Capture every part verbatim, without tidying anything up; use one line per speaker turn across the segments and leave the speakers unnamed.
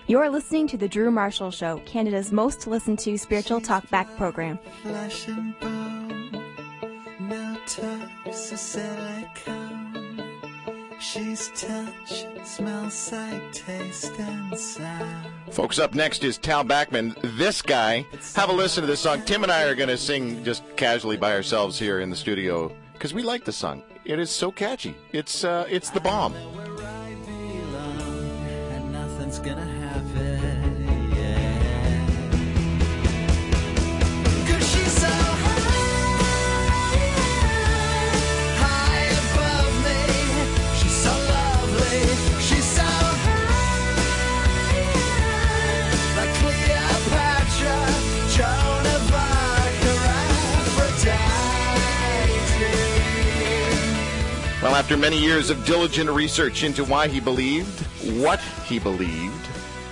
You're listening to The Drew Marshall Show, Canada's most listened to spiritual talkback program.
Flesh and bone, no talks of silicone. She's touch, smell, sight, taste, and sound.
Folks, up next is Tal Bachman. This guy, have a listen to this song. Tim and I are going to sing just casually by ourselves here in the studio because we like the song. It is so catchy. It's uh, it's the bomb.
And nothing's gonna happen.
Well, after many years of diligent research into why he believed, what he believed,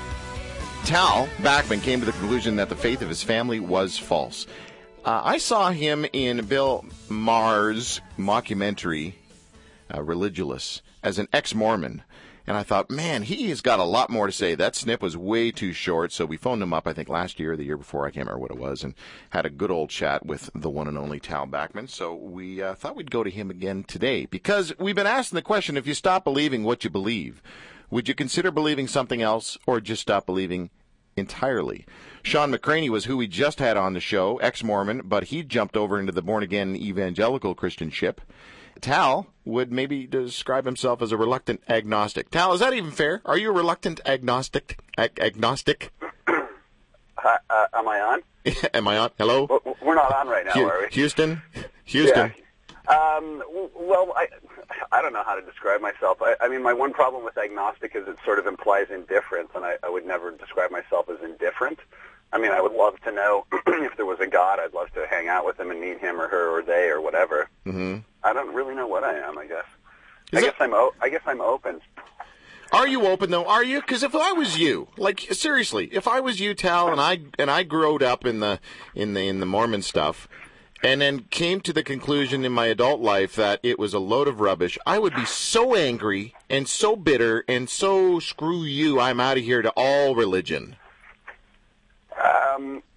Tal Bachman came to the conclusion that the faith of his family was false. Uh, I saw him in Bill Maher's mockumentary, uh, Religulous, as an ex-Mormon. And I thought, man, he has got a lot more to say. That snip was way too short, so we phoned him up, I think, last year or the year before, I can't remember what it was, and had a good old chat with the one and only Tal Bachman. So we uh, thought we'd go to him again today, because we've been asking the question, if you stop believing what you believe, would you consider believing something else, or just stop believing entirely? Sean McCraney was who we just had on the show, ex-Mormon, but he jumped over into the born-again evangelical Christianship. Tal would maybe describe himself as a reluctant agnostic. Tal, is that even fair? Are you a reluctant agnostic? Ag- agnostic?
Uh, uh, am I on?
Am I on? Hello?
We're not on right now,
H-
are we?
Houston? Houston?
Yeah. Um, well, I I don't know how to describe myself. I, I mean, my one problem with agnostic is it sort of implies indifference, and I, I would never describe myself as indifferent. I mean, I would love to know if there was a God. I'd love to hang out with him and meet him or her or they or whatever.
Mm-hmm.
I don't really know what I am, I guess.
Is
I guess
it...
I'm o- I guess I'm open.
Are you open, though? Are you? Because if I was you, like, seriously, if I was you, Tal, and I and I grew up in the in the in the Mormon stuff, and then came to the conclusion in my adult life that it was a load of rubbish, I would be so angry and so bitter and so screw you, I'm out of here to all religion.
Um,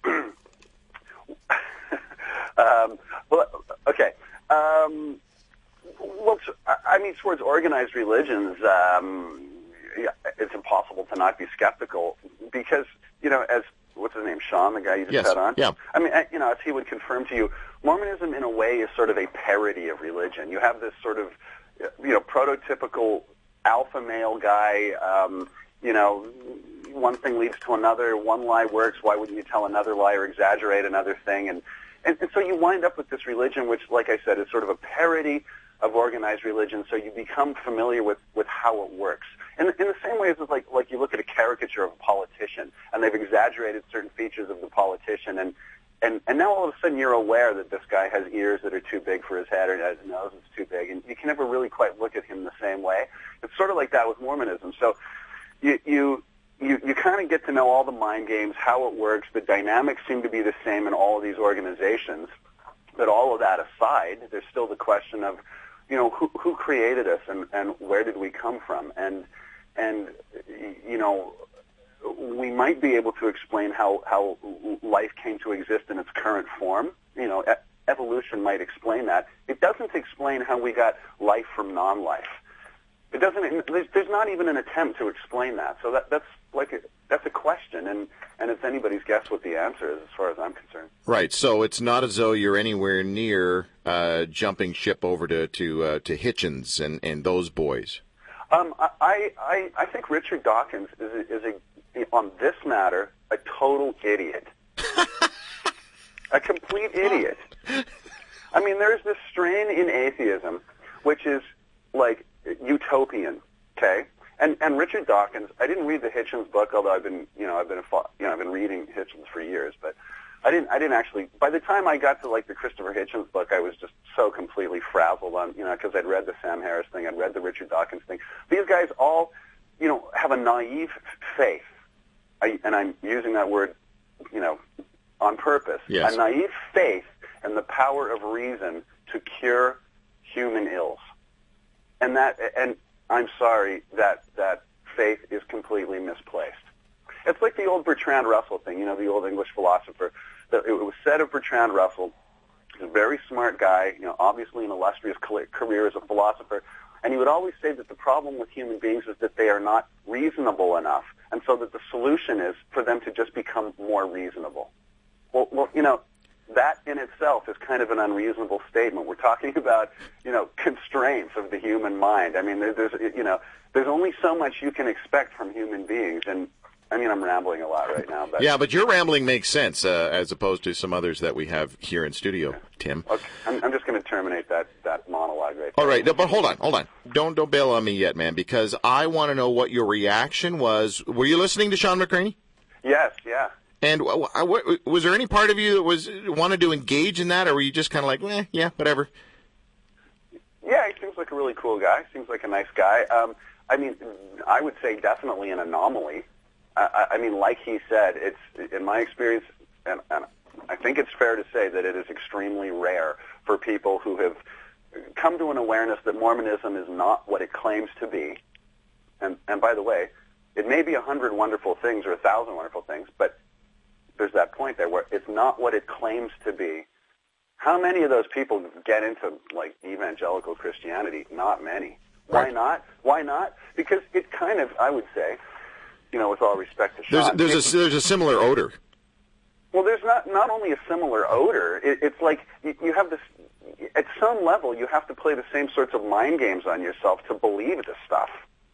um, well, okay. Um, well, I mean, towards organized religions, um, yeah, it's impossible to not be skeptical because, you know, as, what's his name, Sean, the guy you just
yes.
had on?
Yeah.
I mean, you know, as he would confirm to you, Mormonism in a way is sort of a parody of religion. You have this sort of, you know, prototypical alpha male guy, um, you know, one thing leads to another, one lie works, why wouldn't you tell another lie or exaggerate another thing? And, and, and so you wind up with this religion which, like I said, is sort of a parody of organized religion, so you become familiar with, with how it works. And in the same way as like, like you look at a caricature of a politician, and they've exaggerated certain features of the politician, and, and, and now all of a sudden you're aware that this guy has ears that are too big for his head, or his nose is too big, and you can never really quite look at him the same way. It's sort of like that with Mormonism. So you... you You, you kind of get to know all the mind games, how it works. The dynamics seem to be the same in all of these organizations. But all of that aside, there's still the question of, you know, who, who created us and, and where did we come from? And, and you know, we might be able to explain how, how life came to exist in its current form. You know, e- evolution might explain that. It doesn't explain how we got life from non-life. It doesn't. There's, there's not even an attempt to explain that. So that, that's like a, that's a question, and, and it's anybody's guess what the answer is, as far as I'm concerned.
Right. So it's not as though you're anywhere near uh, jumping ship over to to, uh, to Hitchens and, and those boys.
Um, I, I I think Richard Dawkins is a, is a on this matter a total idiot, a complete idiot. I mean, there's this strain in atheism, which is like utopian, okay? And and Richard Dawkins, I didn't read the Hitchens book, although I've been, you know, I've been, a, you know, I've been reading Hitchens for years, but I didn't, I didn't actually. By the time I got to like the Christopher Hitchens book, I was just so completely frazzled on, you know, because I'd read the Sam Harris thing, I'd read the Richard Dawkins thing. These guys all, you know, have a naive faith, I, and I'm using that word, you know, on purpose.
Yes.
A naive faith in the power of reason to cure human ills. And that, and I'm sorry that that faith is completely misplaced. it's like the old Bertrand Russell thing, you know, the old English philosopher. It was said of Bertrand Russell, he's a very smart guy, you know, obviously an illustrious career as a philosopher, and he would always say that the problem with human beings is that they are not reasonable enough, and so that the solution is for them to just become more reasonable. Well, well, you know, that in itself is kind of an unreasonable statement. We're talking about, you know, constraints of the human mind. I mean, there, there's, you know, there's only so much you can expect from human beings, and I mean, I'm rambling a lot right now. But
yeah, but your rambling makes sense uh, as opposed to some others that we have here in studio, Tim.
Okay, I'm, I'm just going to terminate that, that monologue right there.
All right, no, but hold on, hold on. Don't don't bail on me yet, man, because I want to know what your reaction was. Were you listening to Sean McCraney?
Yes, yeah.
And w- w- was there any part of you that was wanted to engage in that, or were you just kind of like, eh, yeah, whatever?
Yeah, he seems like a really cool guy. Seems like a nice guy. Um, I mean, I would say definitely an anomaly. I, I mean, like he said, it's in my experience, and, and I think it's fair to say that it is extremely rare for people who have come to an awareness that Mormonism is not what it claims to be. And, and by the way, it may be a hundred wonderful things or a thousand wonderful things, but there's that point there where it's not what it claims to be. How many of those people get into, like, evangelical Christianity? Not many. Why not? Why not? Because it kind of, I would say, you know, with all respect to Sean.
There's, there's, a, there's a similar odor.
Well, there's not, not only a similar odor, it, it's like you, you have this, at some level, you have to play the same sorts of mind games on yourself to believe this stuff.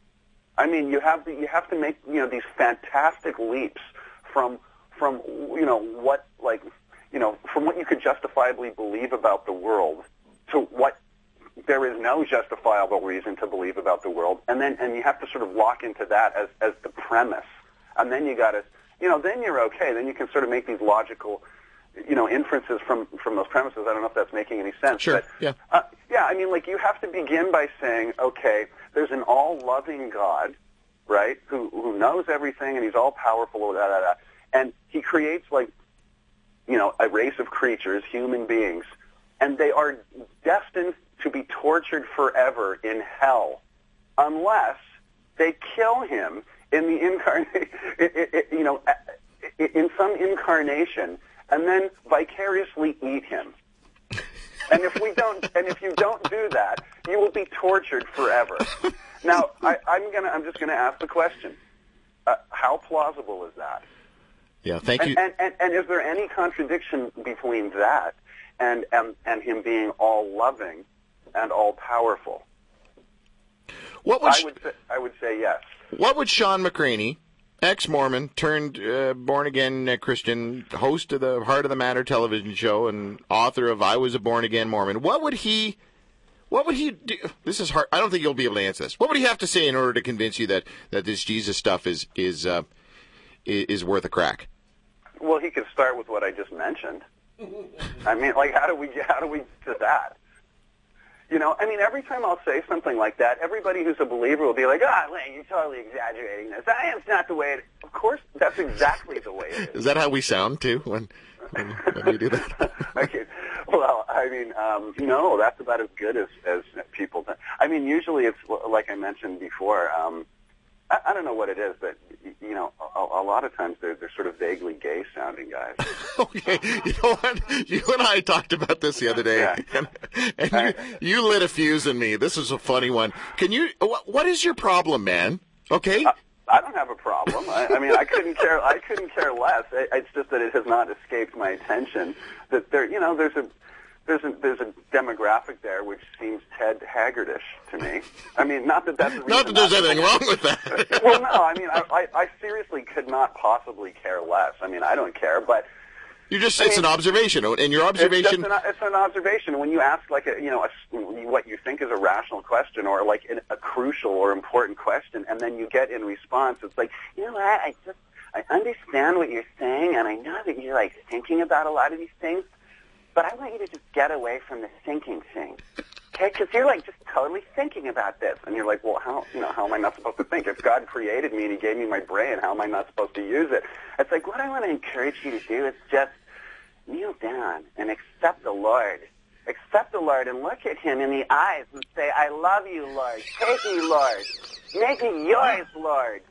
I mean, you have, to, you have to make, you know, these fantastic leaps from, from, you know, what, like, you know, from what you could justifiably believe about the world to what there is no justifiable reason to believe about the world, and then and you have to sort of lock into that as as the premise, and then you got to, you know, then you're okay. Then you can sort of make these logical, you know, inferences from from those premises. I don't know if that's making any sense.
Sure.
But,
yeah.
Uh, yeah. I mean, like, you have to begin by saying, okay, there's an all-loving God, right, who who knows everything and he's all powerful, da, da, da, and he creates, like, you know, a race of creatures, human beings, and they are destined to be tortured forever in hell unless they kill him in the incarnation, you know, in some incarnation, and then vicariously eat him. And if we don't, and if you don't do that, you will be tortured forever. Now, I, I'm gonna, I'm just gonna ask the question: uh, how plausible is that?
Yeah, thank
and,
you.
And, and, and is there any contradiction between that and and, and him being all loving and all powerful?
What would
I would say, I would say yes.
What would Sean McCraney, ex-Mormon, turned uh, born-again uh, Christian, host of the Heart of the Matter television show and author of I Was a Born-Again Mormon, what would he, what would he do? This is hard. I don't think you'll be able to answer this. What would he have to say in order to convince you that, that this Jesus stuff is is uh, is worth a crack?
Well, he could start with what I just mentioned. I mean, like, how do we how do we do that? You know, I mean, every time I'll say something like that, everybody who's a believer will be like, "Ah, oh, you're totally exaggerating this. I am not the way it." Of course, that's exactly the way it is.
Is that how we sound too when when, when you do that?
Okay. Well, I mean, um, no, that's about as good as as people. Do. I mean, usually it's like I mentioned before. Um, I, I don't know what it is, but you know, a, a lot of times they're they're sort of vaguely gay-sounding guys.
Okay, you know what? You and I talked about this the other day,
Yeah.
and, and you, you lit a fuse in me. This is a funny one. Can you? What, what is your problem, man? Okay.
I, I don't have a problem. I, I mean, I couldn't care. I couldn't care less. It, it's just that it has not escaped my attention that there, you know, there's a there's a there's a demographic there which seems Ted Haggardish to me. I mean, not that that's the reason
Not that there's
not
anything wrong with that.
Well, no. I mean, I, I I seriously could not possibly care less. I mean, I don't care, but.
You just,
I
it's
mean,
an observation, and your observation...
It's, just an, it's an observation. When you ask, like, a, you know, a, what you think is a rational question or, like, an, a crucial or important question, and then you get in response, it's like, you know what, I just, I understand what you're saying, and I know that you're, like, thinking about a lot of these things, but I want you to just get away from the thinking thing. Okay, because you're, like, just totally thinking about this. And you're like, well, how, you know, how am I not supposed to think? If God created me and he gave me my brain, how am I not supposed to use it? It's like, what I want to encourage you to do is just kneel down and accept the Lord. Accept the Lord and look at him in the eyes and say, I love you, Lord. Take me, Lord. Make me yours, Lord.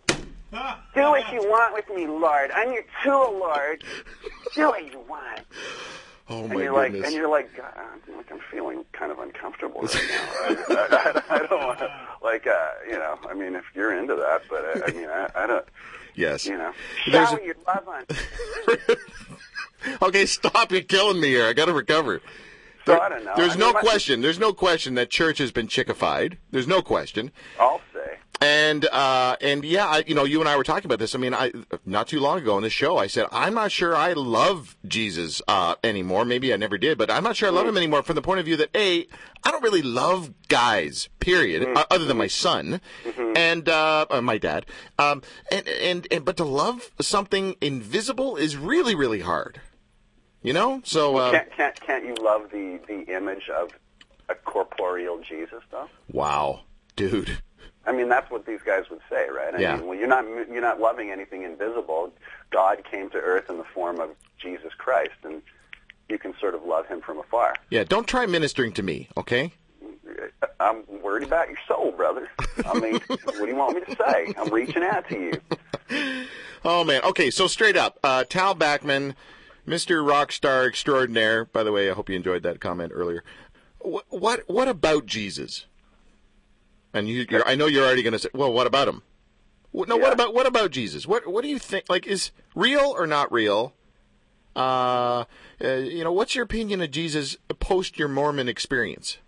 Do what you want with me, Lord. I'm your tool, Lord. Do what you want.
Oh
and
my
you're
goodness!
Like, and you're like, God, I'm, like, I'm feeling kind of uncomfortable right now. I, I, I don't want to, like, uh, you know. I mean, if you're into that, but I, I mean, I, I don't.
Yes.
You know,
There's
shower
a...
your love on.
Okay, stop! You're killing me here. I got to recover.
So
There,
I don't know.
There's
I
no
mean,
question. There's no question that church has been chickified. There's no question.
I'll say.
And uh, and yeah, I, you know, you and I were talking about this. I mean, I not too long ago on this show, I said I'm not sure I love Jesus uh, anymore. Maybe I never did, but I'm not sure I love him anymore from the point of view that a I don't really love guys. Period. Mm-hmm. Uh, other than my son mm-hmm. and uh, uh, my dad. Um, and, and and but to love something invisible is really really hard. You know, so uh,
can't, can't can't you love the the image of a corporeal Jesus, though?
Wow, dude.
I mean, that's what these guys would say, right? I
yeah.
mean, well, you're not you're not loving anything invisible. God came to earth in the form of Jesus Christ, and you can sort of love him from afar.
Yeah, don't try ministering to me, okay?
I'm worried about your soul, brother. I mean, what do you want me to say? I'm reaching out to you.
Oh, man. Okay, so straight up, uh, Tal Bachman, Mister Rockstar Extraordinaire. By the way, I hope you enjoyed that comment earlier. What what, what about Jesus? And you, you're, I know you're already going to say, well, what about him? No, yeah. what about what about Jesus? What what do you think? Like, is real or not real? Uh, uh, you know, what's your opinion of Jesus post your Mormon experience?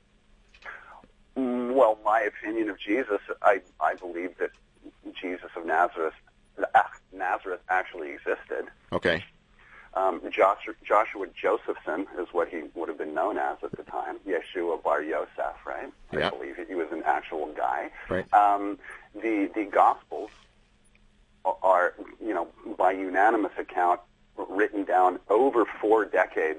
Well, my opinion of Jesus, I I believe that Jesus of Nazareth, ah, Nazareth actually existed.
Okay.
Um, Joshua, Joshua Josephson is what he would have been known as at the time. Yeshua Bar Yosef, right?
Yeah.
I believe he was an actual guy.
Right.
Um, the the Gospels are, you know, by unanimous account, written down over four decades,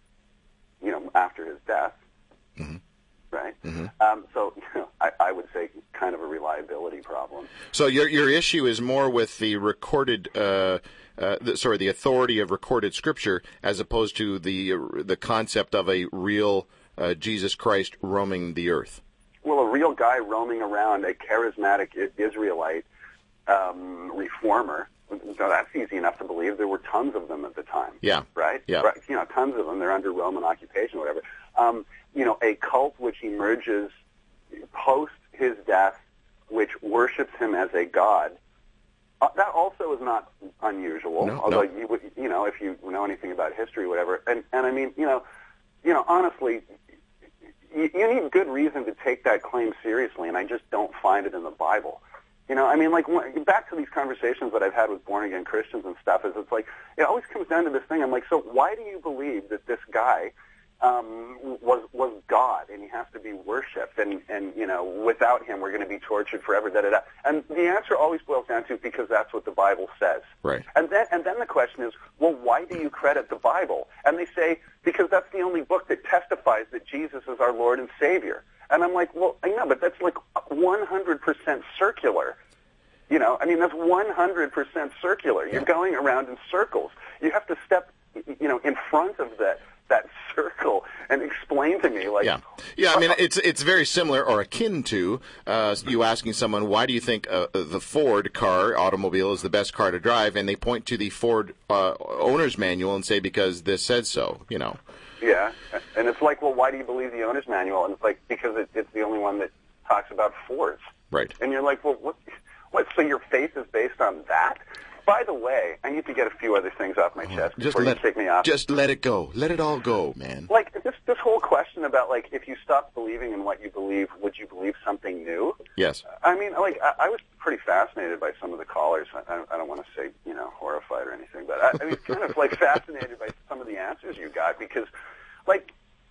you know, after his death.
Mm-hmm.
Right.
Mm-hmm.
Um, so you know, I, I would say kind of a reliability problem.
So your your issue is more with the recorded. Uh, Uh, the, sorry, the authority of recorded scripture, as opposed to the uh, the concept of a real uh, Jesus Christ roaming the earth.
Well, a real guy roaming around, a charismatic Israelite um, reformer. So that's easy enough to believe. There were tons of them at the time.
Yeah.
Right.
Yeah.
Right. You know, tons of them. They're under Roman occupation, or whatever. Um, you know, a cult which emerges post his death, which worships him as a god. Uh, that also is not unusual,
no,
although
no.
you would, you know, if you know anything about history, whatever. And and I mean, you know, you know, honestly, you, you need good reason to take that claim seriously, and I just don't find it in the Bible. You know, I mean, like when, back to these conversations that I've had with born again Christians and stuff. Is it's like it always comes down to this thing. I'm like, so why do you believe that this guy um, was was God and he has to be worshipped, and and you know, without him we're going to be tortured forever? Da da da. And the answer always boils down to because that's what the Bible says.
Right.
And then and then the question is, well, why do you credit the Bible? And they say because that's the only book that testifies that Jesus is our Lord and Savior. And I'm like, well, I know, but that's like one hundred percent circular. You know, I mean, that's one hundred percent circular. You're going around in circles. You have to step, you know, in front of that that circle and explain to me, like,
yeah, yeah. I mean, it's it's very similar or akin to uh, you asking someone, why do you think uh, the Ford car automobile is the best car to drive, and they point to the Ford uh, owner's manual and say because this said so. You know.
Yeah, and it's like, well, why do you believe the owner's manual? And it's like because it, it's the only one that talks about Fords.
Right.
And you're like, well, what? What? So your faith is based on that? By the way, I need to get a few other things off my chest
just
before
let,
you take me off.
Just let it go. Let it all go, man.
Like this, this whole question about like if you stopped believing in what you believe, would you believe something new?
Yes.
I mean, like I, I was pretty fascinated by some of the callers. I, I, don't, I don't want to say you know horrified or anything, but I, I was kind of like fascinated by some of the answers you got because, like,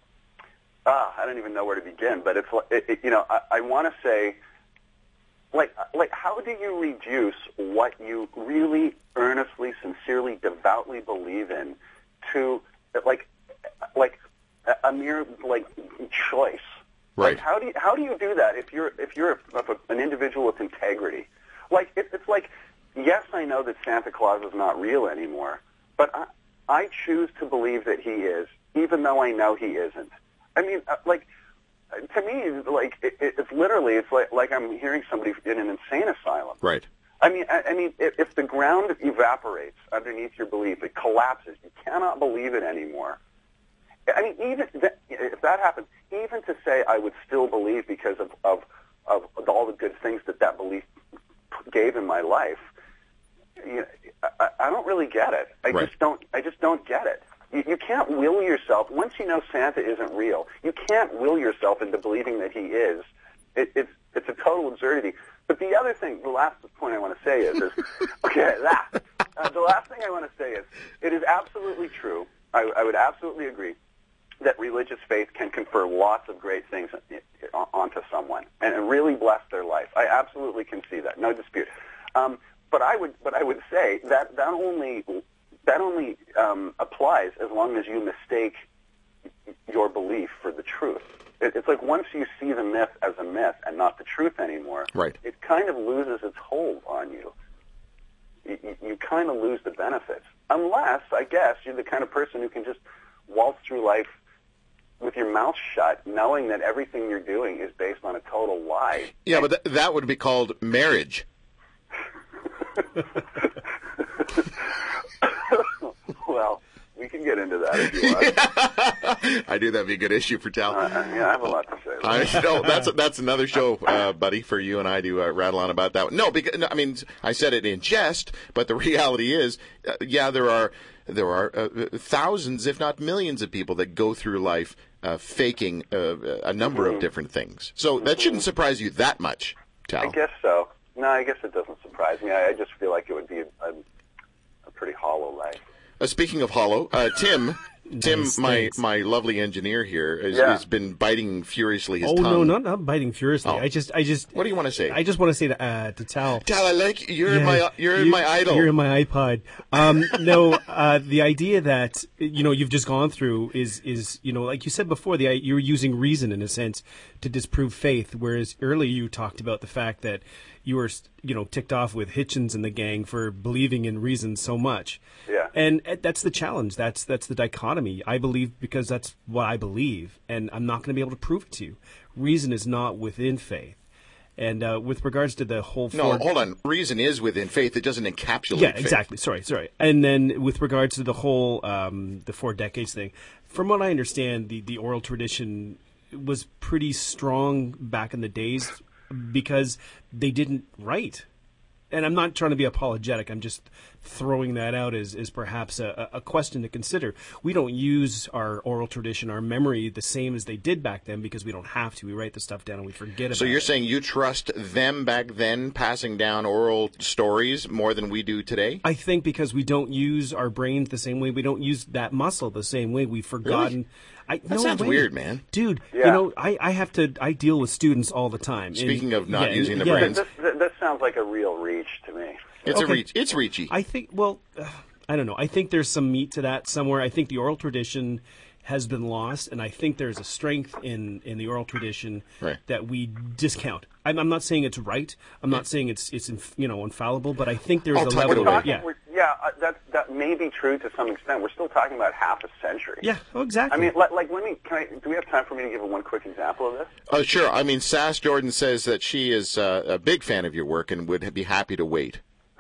uh, I don't even know where to begin. But it's it, it, you know I, I want to say. Like, like, how do you reduce what you really, earnestly, sincerely, devoutly believe in to, like, like a mere like choice?
Right.
Like, how do you how do you do that if you're if you're a, a, an individual with integrity? Like, it, it's like, yes, I know that Santa Claus is not real anymore, but I I choose to believe that he is, even though I know he isn't. I mean, like. To me, like it, it's literally, it's like like I'm hearing somebody in an insane asylum.
Right.
I mean, I, I mean, if, if the ground evaporates underneath your belief, it collapses. You cannot believe it anymore. I mean, even that, if that happens, even to say I would still believe because of, of, of all the good things that that belief gave in my life, you know, I, I don't really get it. I
Right.
just don't. I just don't get it. You, you can't will yourself. Once you know Santa isn't real, you can't will yourself into believing that he is. It, it's it's a total absurdity. But the other thing, the last point I want to say is, is okay, last. Uh, the last thing I want to say is, it is absolutely true. I, I would absolutely agree that religious faith can confer lots of great things onto someone and really bless their life. I absolutely can see that, no dispute. Um, but I would, but I would say that that only that only um, applies as long as you mistake your belief for the truth. It, it's like once you see the myth as a myth and not the truth anymore,
Right.
it kind of loses its hold on you. You, you, you kind of lose the benefits, unless I guess you're the kind of person who can just waltz through life with your mouth shut, knowing that everything you're doing is based on a total lie.
Yeah, but th- that would be called marriage.
Well, we can get into that if you want.
I do. That'd be a good issue for Tal.
Uh, yeah, I have a lot to say.
I know that's that's another show, uh, buddy, for you and I to uh, rattle on about that one. No, because no, I mean I said it in jest, but the reality is, uh, yeah, there are there are uh, thousands, if not millions, of people that go through life uh, faking uh, a number
Mm-hmm.
of different things. So that shouldn't surprise you that much, Tal.
I guess so. No, I guess it doesn't surprise me. I, I just feel like it would be a, a, a pretty hollow life.
Uh, speaking of hollow, uh, Tim. Tim,
Nice,
my,
thanks.
my lovely engineer here, is,
Yeah.
has been biting furiously his
Oh
tongue.
no, not not biting furiously.
Oh.
I just, I just.
What do you want to say?
I just want to say to, uh, to Tal.
Tal, I like you're
Yeah,
my you're
you-
my idol.
You're in my iPod. Um, no, uh, the idea that you know you've just gone through is is you know like you said before, the you're using reason in a sense to disprove faith, whereas earlier you talked about the fact that you were you know ticked off with Hitchens and the gang for believing in reason so much.
Yeah.
And uh, that's the challenge. That's that's the dichotomy. I believe because that's what I believe, and I'm not going to be able to prove it to you. Reason is not within faith. And uh, with regards to the whole
no,
four-
hold on. Reason is within faith. It doesn't encapsulate
yeah,
faith.
exactly. Sorry, sorry. And then with regards to the whole um, the four decades thing, from what I understand, the, the oral tradition was pretty strong back in the days because they didn't write. And I'm not trying to be apologetic. I'm just throwing that out as, as perhaps a, a question to consider. We don't use our oral tradition, our memory, the same as they did back then because we don't have to. We write the stuff down and we forget about it.
So you're saying you trust them back then passing down oral stories more than we do today?
I think because we don't use our brains the same way, we don't use that muscle the same way. We've forgotten. I,
That
no
sounds
way.
weird, man.
Dude,
Yeah.
you know, I, I have to, I deal with students all the time.
Speaking
And-
of not
yeah,
using the
yeah,
brains.
This, this, this sounds like a real reach to me.
It's a
Okay.
reach. It's reachy.
I think, well, uh, I don't know. I think there's some meat to that somewhere. I think the oral tradition has been lost, and I think there's a strength in, in the oral tradition
Right.
that we discount. I'm, I'm not saying it's right. I'm not saying it's it's inf- you know infallible, but I think there's
I'll
a
tuck it
level.
away.
Of, yeah,
We're- yeah, uh, that that may be true to some extent. We're still talking about half a century.
yeah, oh, exactly.
I mean, like, like let me. Can I? Do we have time for me to give one quick example of this?
Uh, sure. I mean, Sass Jordan says that she is uh, a big fan of your work and would be happy to wait.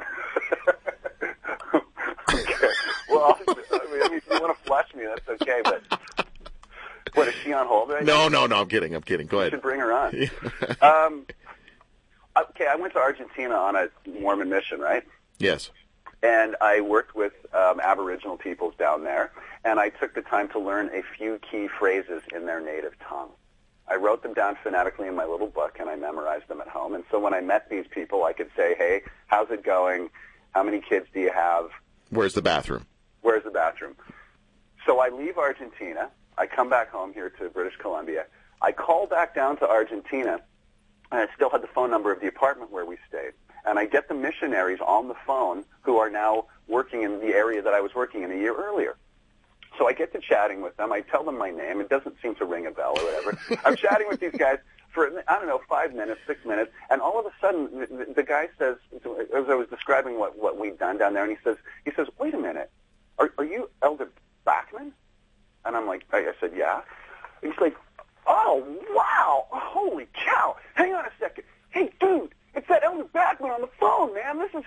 Okay. Well, I mean, if you want to flush me, that's okay. But what is she on hold right now?
No, no, no. I'm kidding. I'm kidding. Go
You
ahead.
should bring her on. um, okay, I went to Argentina on a Mormon mission, right?
Yes.
And I worked with um, Aboriginal peoples down there, and I took the time to learn a few key phrases in their native tongue. I wrote them down phonetically in my little book, and I memorized them at home. And so when I met these people, I could say, hey, how's it going? How many kids do you have?
Where's the bathroom?
Where's the bathroom? So I leave Argentina. I come back home here to British Columbia. I call back down to Argentina, and I still had the phone number of the apartment where we stayed. And I get the missionaries on the phone who are now working in the area that I was working in a year earlier. So I get to chatting with them. I tell them my name. It doesn't seem to ring a bell or whatever. I'm chatting with these guys for, I don't know, five minutes, six minutes, and all of a sudden the, the guy says, as I was describing what, what we'd done down there, and he says, he says, wait a minute, are, are you Elder Backman? And I'm like, I, I said, yeah. And he's like, oh, wow, holy cow, hang on a second. Hey, dude, it's that Elder Backman on the phone, man. This is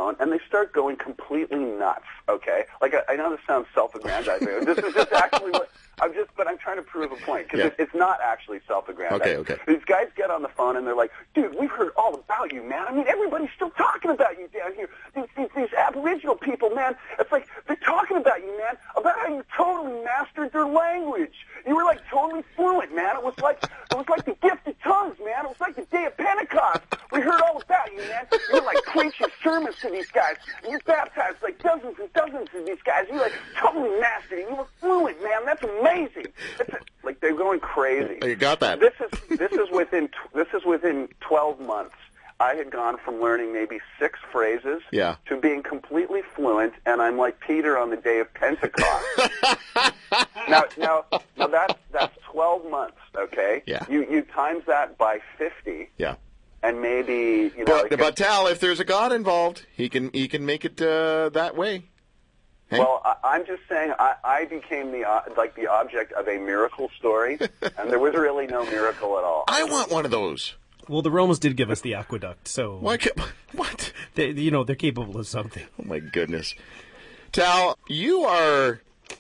phone and they start going completely nuts. Okay, like I, I know this sounds self-aggrandizing. This is just actually what I'm just, but I'm trying to prove a point because
Yeah.
it's, it's not actually self-aggrandizing.
Okay, okay.
These guys get on the phone and they're like, "Dude, we've heard all about you, man. I mean, everybody's still talking about you down here. These, these, these Aboriginal people, man. It's like they're talking about you, man. About how you totally mastered their language. You were like totally fluent, man. It was like it was like the gift of tongues, man. It was like the day of Pentecost. We heard all about you, man. You were like preaching sermons to these guys. And you baptized like dozens and dozens of these guys. You like totally mastered it. You were fluent, man. That's amazing. That's a, like they're going crazy.
You got that.
This is this is within this is within twelve months. I had gone from learning maybe six phrases
Yeah.
to being completely fluent, and I'm like Peter on the day of Pentecost. now, now, now that's that's twelve months. Okay.
Yeah.
You you times that by fifty,
Yeah.
and maybe you know.
But,
it
but Tal, if there's a God involved, he can he can make it uh, that way. Hey?
Well, I, I'm just saying I, I became the uh, like the object of a miracle story, and there was really no miracle at all.
I want one of those.
Well, the Romans did give us the aqueduct, so
Why? Ca- what?
they, you know they're capable of something.
Oh my goodness, Tal, you are.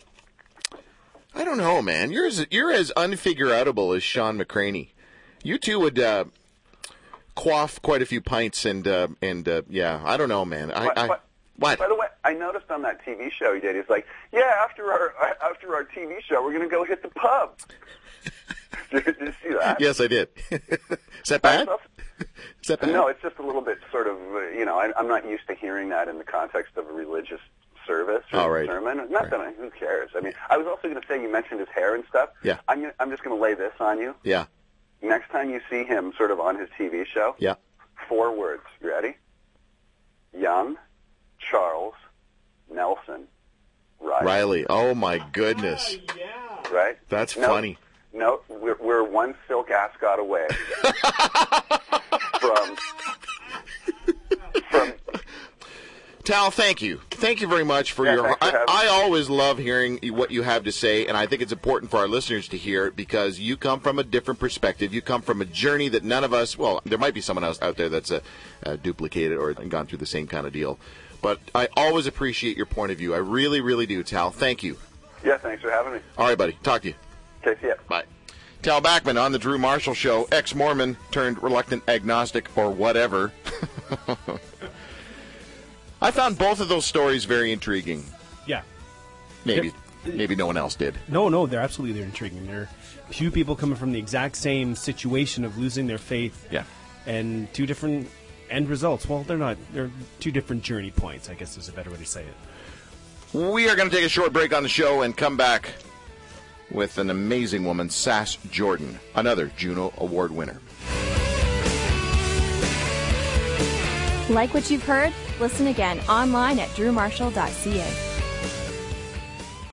I don't know, man. You're as you're as unfigure-outable as Sean McCraney. You two would uh, quaff quite a few pints, and uh, and uh, yeah, I don't know, man. I,
But-
I,
but-
what?
By the way, I noticed on that T V show he did, he's like, yeah, after our after our T V show, we're going to go hit the pub. did, did you see that?
Yes, I did. Is that bad? Is that bad?
No, it's just a little bit sort of, uh, you know, I, I'm not used to hearing that in the context of a religious service or
Oh, right.
sermon. Not
Right.
that I, who cares? I mean, I was also going to say, you mentioned his hair and stuff.
Yeah.
I'm, gonna, I'm just going to lay this on you.
Yeah.
Next time you see him sort of on his T V show,
Yeah.
four words. You ready? Young, Charles, Nelson, Riley.
Riley. Oh my goodness.
Right?
That's
No,
funny.
No, we're, we're one silk ascot away from from.
Tal, thank you. Thank you very much for
Yeah,
your.
thanks for
I,
having
I
me.
always love hearing what you have to say, and I think it's important for our listeners to hear it because you come from a different perspective. You come from a journey that none of us. Well, there might be someone else out there that's a, uh duplicated or gone through the same kind of deal, but I always appreciate your point of view. I really, really do, Tal. Thank you.
Yeah, thanks for having me.
All right, buddy. Talk to you.
Okay, see ya.
Bye. Tal Bachman on the Drew Marshall Show, ex-Mormon turned reluctant agnostic or whatever. I found both of those stories very intriguing.
Yeah.
Maybe, maybe no one else did.
No, no, they're absolutely they're intriguing. There are few people coming from the exact same situation of losing their faith.
Yeah.
And two different end results. Well, they're not. They're two different journey points, I guess is a better way to say it.
We are going to take a short break on the show and come back with an amazing woman, Sass Jordan, another Juno Award winner.
Like what you've heard? Listen again online at drew marshall dot c a.